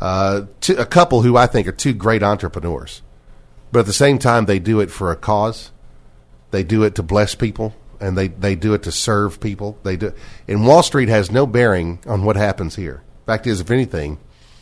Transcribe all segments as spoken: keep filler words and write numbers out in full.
uh, two, a couple who I think are two great entrepreneurs. But at the same time, they do it for a cause. They do it to bless people, and they, they do it to serve people. They do, and Wall Street has no bearing on what happens here. Fact is, if anything,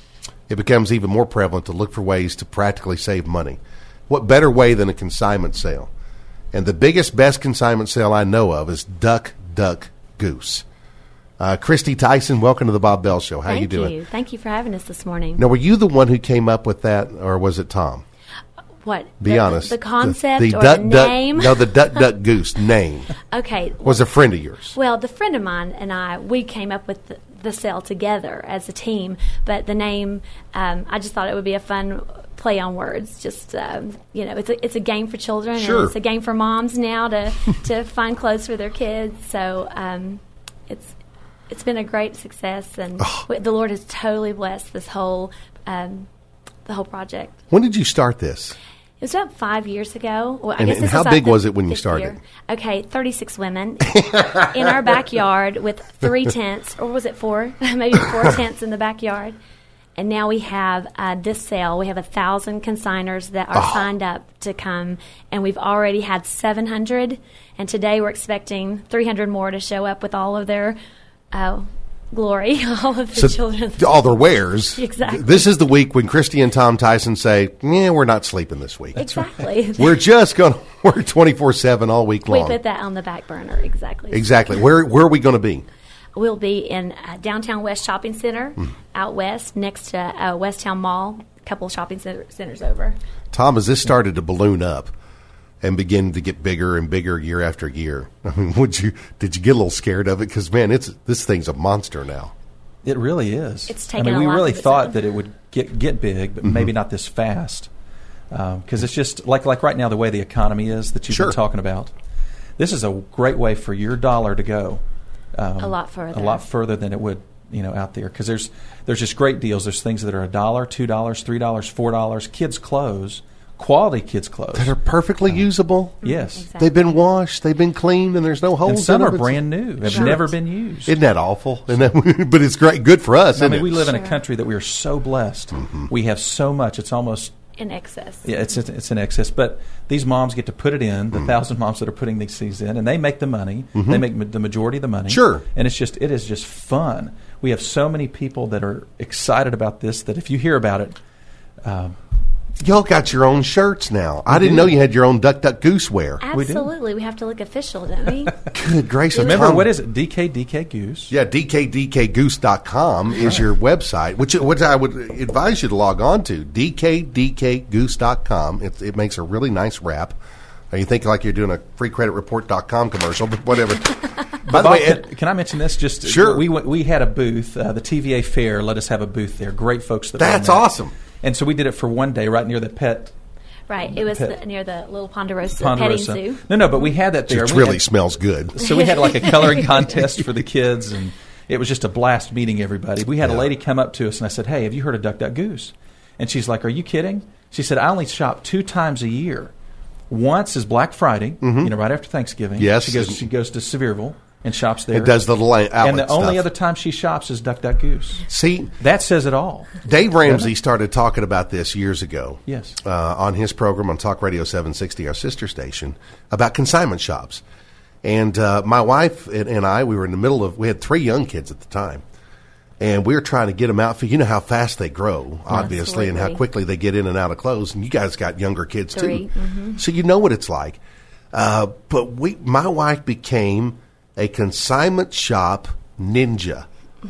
it becomes even more prevalent to look for ways to practically save money. What better way than a consignment sale? And the biggest, best consignment sale I know of is Duck, Duck, Goose. Uh, Christy Tyson, welcome to the Bob Bell Show. How Thank you doing? You. Thank you for having us this morning. Now, were you the one who came up with that, or was it Tom? What? Be the, honest. The concept the, the or duck, the name? Duck, no, the Duck, Duck, Goose name. Okay. Was a friend of yours. Well, the friend of mine and I, we came up with the, the sale together as a team, but the name, um, I just thought it would be a fun play on words. Just, um, you know, it's a, it's a game for children, sure. and it's a game for moms now to, to find clothes for their kids. So um, it's it's been a great success, and oh. the Lord has totally blessed this whole um, the whole project. When did you start this? It was about five years ago. Well, I and guess and this how was big the was it when you started? Year. Okay, thirty-six women in our backyard with three tents, or was it four? Maybe four tents in the backyard. And now we have uh, this sale. We have a thousand consigners that are oh. signed up to come, and we've already had seven hundred. And today we're expecting three hundred more to show up with all of their uh, glory, all of the so children, all their wares. Exactly. This is the week when Christy and Tom Tyson say, "Yeah, we're not sleeping this week. Exactly. We're just going to work twenty-four seven all week long." We put that on the back burner. Exactly. Exactly. Where Where are we going to be? We'll be in uh, Downtown West Shopping Center, mm. out west, next to uh, West Town Mall, a couple of shopping center, centers over. Tom, as this started to balloon up and begin to get bigger and bigger year after year, I mean, would you did you get a little scared of it? Because, man, it's this thing's a monster now. It really is. It's taken I mean, a we lot really of thought on. that it would get get big, but mm-hmm. maybe not this fast. Because um, it's just like like right now, the way the economy is that you've sure. been talking about. This is a great way for your dollar to go. Um, a lot further. A lot further than it would, you know, out there. Because there's there's just great deals. There's things that are a dollar, two dollars, three dollars, four dollars. Kids' clothes, quality kids' clothes that are perfectly um, usable. Yes, exactly. They've been washed, they've been cleaned, and there's no holes. And some in are them. brand new. Have sure. never been used. Isn't that awful? Isn't that, but it's great, good for us. I isn't mean, it? we live sure. in a country that we are so blessed. Mm-hmm. We have so much. It's almost in excess. Yeah, it's it's in excess. But these moms get to put it in, the mm. thousand moms that are putting these things in, and they make the money. Mm-hmm. They make ma- the majority of the money. Sure. And it's just it is just fun. We have so many people that are excited about this that if you hear about it, um, y'all got your own shirts now. I we didn't do. know you had your own Duck Duck Goose wear. Absolutely, we, we have to look official, don't we? Good gracious! Remember Tom, what is it? D K D K Goose. Yeah, D K D K goose dot com is right. your website, which which I would advise you to log on to. D K D K goose dot com. It, it makes a really nice wrap. You think like you're doing a free credit report dot com commercial, but whatever. By the Bob, way, can, Ed, can I mention this? Just sure. We we had a booth. Uh, the T V A Fair let us have a booth there. Great folks. That That's run that. awesome. And so we did it for one day right near the pet. Right, it was pet, the, near the little Ponderosa, Ponderosa petting zoo. No, no, but we had that there. It We really had, smells good. So we had like a coloring contest for the kids, and it was just a blast meeting everybody. We had yeah. a lady come up to us, and I said, "Hey, have you heard of Duck Duck Goose?" And she's like, "Are you kidding?" She said, "I only shop two times a year. Once is Black Friday, mm-hmm. you know, right after Thanksgiving. Yes, she goes. She goes to Sevierville and shops there. It does the little outlet And the stuff. only other time she shops is Duck Duck Goose. See, that says it all. Dave Ramsey started talking about this years ago. Yes, uh, on his program on Talk Radio seven sixty, our sister station, about consignment shops. And uh, my wife and, and I, we were in the middle of. We had three young kids at the time. And we were trying to get them out for, you know how fast they grow, obviously, Absolutely. and how quickly they get in and out of clothes. And you guys got younger kids, Three. too. Mm-hmm. So you know what it's like. Uh, but we, my wife became a consignment shop ninja.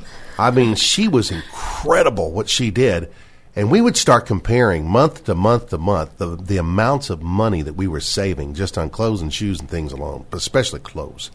I mean, she was incredible what she did. And we would start comparing month to month to month the, the amounts of money that we were saving just on clothes and shoes and things alone, but especially clothes.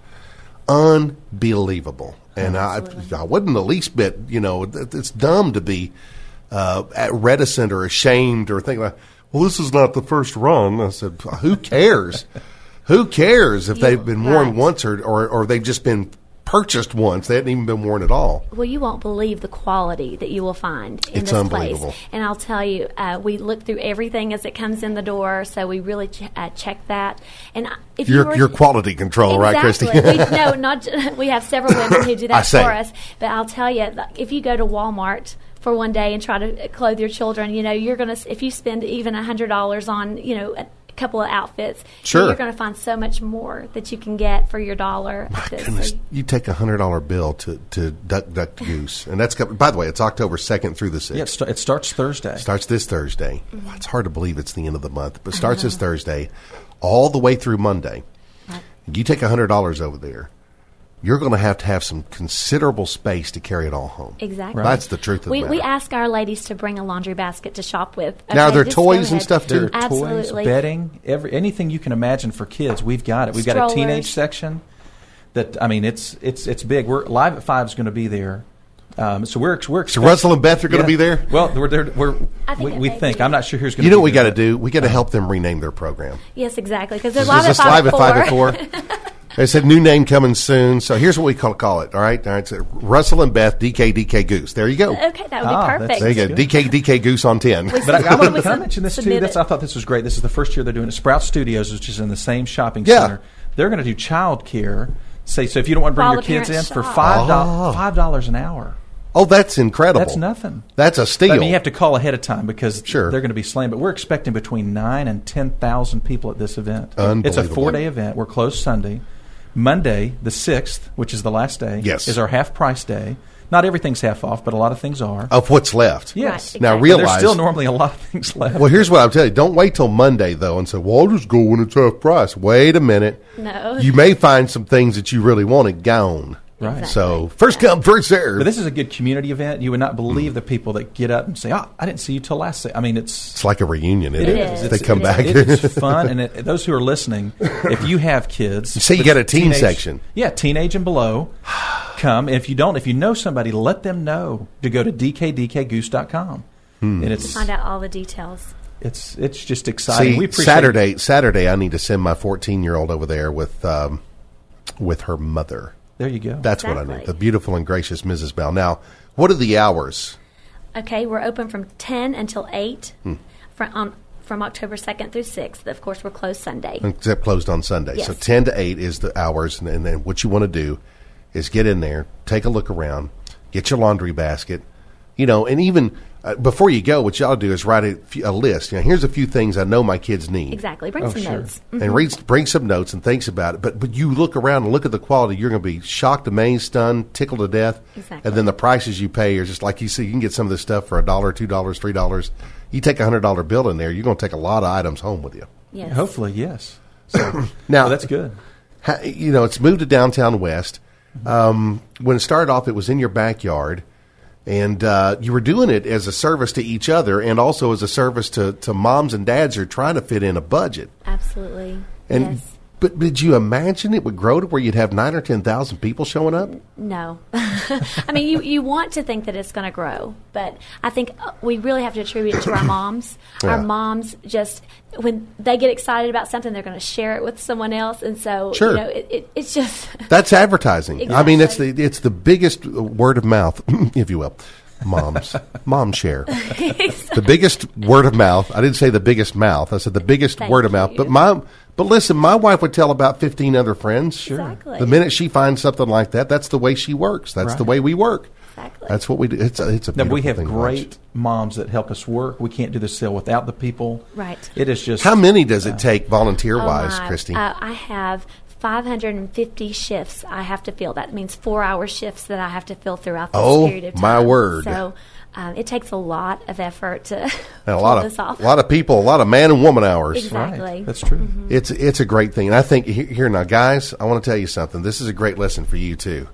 Unbelievable. And I, I wasn't the least bit, you know, it's dumb to be uh, reticent or ashamed or think like, well, this is not the first run. I said, who cares? Who cares if You- they've been worn right. once or, or, or they've just been purchased once? They hadn't even been worn at all. Well, you won't believe the quality that you will find in It's this unbelievable. place. And I'll tell you, uh, we look through everything as it comes in the door, so we really ch- uh, check that. And I- if you Your, were, your quality control, exactly. right, Christy? we, no, not ju- we have several women who do I that say. for us. But I'll tell you, like, if you go to Walmart for one day and try to clothe your children. You know, you're going to, if you spend even one hundred dollars on, you know, a couple of outfits, sure. you're going to find so much more that you can get for your dollar. My This- goodness, so- you take a hundred dollar bill to, to Duck Duck Goose, and that's, by the way, it's October second through the sixth. Yeah, it, st- it starts Thursday. Starts this Thursday. Well, it's hard to believe it's the end of the month, but starts this Thursday all the way through Monday. Right. You take one hundred dollars over there, you're going to have to have some considerable space to carry it all home. Exactly. That's the truth of we, the We matter. ask our ladies to bring a laundry basket to shop with. Now, are Okay, there just go toys and ahead. stuff, too? There are Absolutely. toys, bedding, every anything you can imagine for kids. We've got it. We've got Strollers. a teenage section. That I mean, it's it's it's big. We're Live at Five is going to be there, um, so we're we're So expect- Russell and Beth are going to be there? Well, we're, they're, we're I think we, it we may think. be. I'm not sure who's going. You know be what we there, got to but- do? We got to help them rename their program. Yes, exactly. Because there's Is live at this five live at at five at four? They said new name coming soon. So here's what we call, call it. All right, all right. So Russell and Beth, D K D K Goose. There you go. Okay, that would be Ah, that's- perfect. There you go. good. D K D K Goose on ten. But I, I wanna, We can I sub- mention this too? submit That's, it. I thought this was great. This is the first year they're doing it. Sprout Studios, which is in the same shopping Yeah. center. They're going to do child care. Say so if you don't want to bring While your the kids in parents for shop. five dollars Oh. five dollars an hour. Oh, that's incredible. That's nothing. That's a steal. I mean, you have to call ahead of time because Sure. they're going to be slammed. But we're expecting between nine and ten thousand people at this event. It's a Unbelievable. four-day event. We're closed Sunday. Monday, the sixth, which is the last day, Yes. is our half-price day. Not everything's half off, but a lot of things are. Of what's left. Yes. Right, Now exactly. realize There's still normally a lot of things left. Well, here's what I'll tell you. Don't wait till Monday, though, and say, well, I'll just go when it's half price. Wait a minute. No. You may find some things that you really wanted gone. Right. Exactly. So, first come, first serve. But this is a good community event. You would not believe the people that get up and say, "Oh, I didn't see you till last." Say. I mean, it's It's like a reunion. it Isn't is. They It's- come it's- back. It's fun, and it, those who are listening, if you have kids, See, you got a teen teenage- section. Yeah, teenage and below. Come. And if you don't, if you know somebody, let them know to go to d k d k goose dot com. Hmm. And it's Find out all the details. it's it's just exciting. See, we appreciate Saturday, Saturday, I need to send my fourteen-year-old over there with um, with her mother. There you go. That's what I need. Exactly. The beautiful and gracious Missus Bell. Now, what are the hours? Okay, we're open from ten until eight Hmm. from, um, from October second through sixth. Of course, we're closed Sunday. Except closed on Sunday. So Yes. ten to eight is the hours, and, and then what you want to do is get in there, take a look around, get your laundry basket, you know, and even uh, before you go, what y'all do is write a, few, a list. You know, here's a few things I know my kids need. Exactly. Bring Oh, some sure. notes. Mm. And read, bring some notes and thinks about it. But but you look around and look at the quality, you're going to be shocked, amazed, stunned, tickled to death. Exactly. And then the prices you pay are just like you see. You can get some of this stuff for a dollar, two dollars, three dollars. You take a hundred dollar bill in there, you're going to take a lot of items home with you. Yes. Hopefully, yes. So Now so that's good. Ha- you know, it's moved to downtown West. Um, when it started off, it was in your backyard, and uh, you were doing it as a service to each other, and also as a service to, to moms and dads who are trying to fit in a budget. Absolutely. And yes. but did you imagine it would grow to where you'd have nine or ten thousand people showing up? No. I mean, you, you want to think that it's going to grow, but I think uh, we really have to attribute it to our moms. Yeah. Our moms just, when they get excited about something, they're going to share it with someone else. And so, Sure. you know, it, it, it's just, That's advertising. I mean, it's Exactly. the it's the biggest word of mouth, if you will. Moms, mom share. The biggest word of mouth. I didn't say the biggest mouth. I said the biggest Thank word of mouth. you. But my, but listen, my wife would tell about fifteen other friends. Sure. Exactly. The minute she finds something like that, that's the way she works. That's the Right. way we work. Exactly. That's what we do. It's a, it's a Now, beautiful we have thing to watch. great moms that help us work. We can't do the sale without the people. Right. It is just How many does it take volunteer Oh, wise, my. Christy? Uh, I have five hundred fifty shifts I have to fill. That means four-hour shifts that I have to fill throughout this Oh, period of time. my word. So um, it takes a lot of effort to And pull a lot this of off. a lot of people, a lot of man and woman hours. Exactly. right. That's true. It's it's a great thing, and I think he- here now, guys, I want to tell you something. This is a great lesson for you too.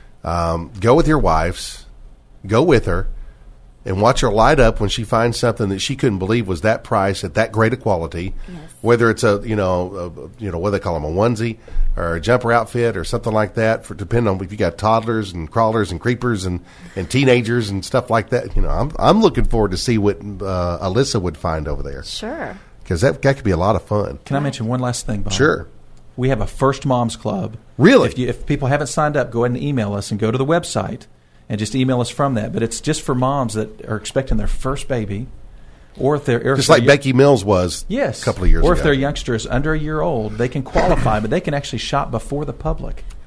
Um, go with your wives, go with her, and watch her light up when she finds something that she couldn't believe was that price at that great a quality. Yes. Whether it's a you know a, you know what they call them, a onesie or a jumper outfit or something like that. For depending on if you got toddlers and crawlers and creepers and, and teenagers and stuff like that. You know, I'm I'm looking forward to see what uh, Alyssa would find over there, Sure. because that that could be a lot of fun. Can I mention one last thing, Bob? Sure. We have a First Moms Club. Really? If, you, if people haven't signed up, go ahead and email us and go to the website and just email us from that. But it's just for moms that are expecting their first baby, or if they're or if Just they're like yo- Becky Mills was yes, a couple of years or ago. if their youngster is under a year old, they can qualify, but they can actually shop before the public.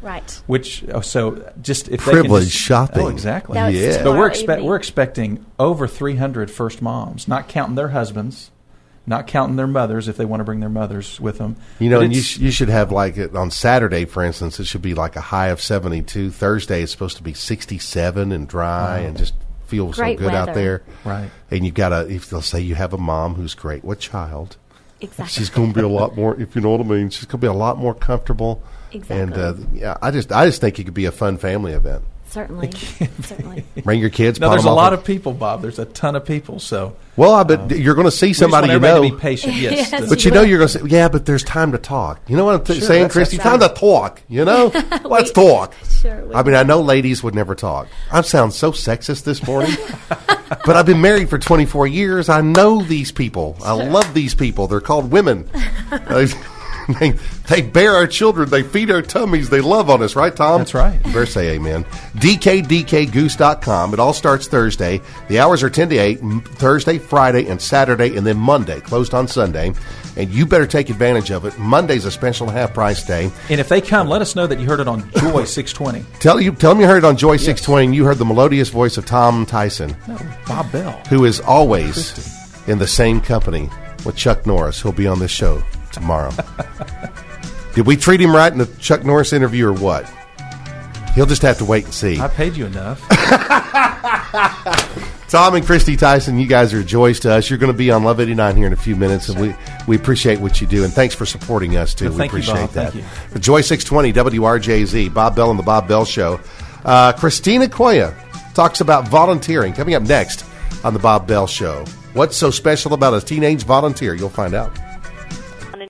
Right. Which oh, so just if Privilege they can just, shopping. Oh, exactly. That was Yeah. But we're tomorrow expe- evening. we're expecting over three hundred first moms, not counting their husbands, not counting their mothers if they want to bring their mothers with them. You know, But and you, it's- sh- you should have like it on Saturday, for instance, it should be like a high of seventy-two. Thursday is supposed to be sixty-seven and dry and just feel Great so good out weather. there. Right. And you've got to, if they'll say you have a mom who's great, what child? Exactly. She's going to be a lot more, if you know what I mean, she's going to be a lot more comfortable. Exactly. And uh, yeah, I just, I just think it could be a fun family event. Certainly. Certainly. Bring your kids. no, pot there's them a off lot at- of people, Bob. There's a ton of people. So Well, I bet you're going to see we just somebody want you everybody know. to be patient. Yes. Yes. But you know you're going to say, yeah, but there's time to talk. You know what I'm t- Sure, saying, that's- Christy? that's Time right. to talk, you know? Let's We- talk. Sure. we I mean, I know ladies would never talk. I sound so sexist this morning. But I've been married for twenty-four years. I know these people. I love these people. They're called women. Uh, They, they bear our children. They feed our tummies. They love on us, right, Tom? That's right. You better say amen. D K D K goose dot com. It all starts Thursday. The hours are ten to eight, m- Thursday, Friday, and Saturday, and then Monday, closed on Sunday. And you better take advantage of it. Monday's a special half-price day. And if they come, let us know that you heard it on Joy six twenty. Tell you, tell them you heard it on Joy six twenty, and you heard the melodious voice of Tom Tyson, No, Bob Bell. who is always in the same company with Chuck Norris, who'll be on this show tomorrow. Did we treat him right in the Chuck Norris interview or what? He'll just have to wait and see. I paid you enough. Tom and Christy Tyson, you guys are joys to us. You're going to be on Love eighty-nine here in a few minutes, and we, we appreciate what you do. And thanks for supporting us, too. Well, we thank you, appreciate Bob. that. Thank you. For Joy six twenty, W R J Z, Bob Bell and the Bob Bell Show. Uh, Christina Koya talks about volunteering. Coming up next on the Bob Bell Show. What's so special about a teenage volunteer? You'll find out.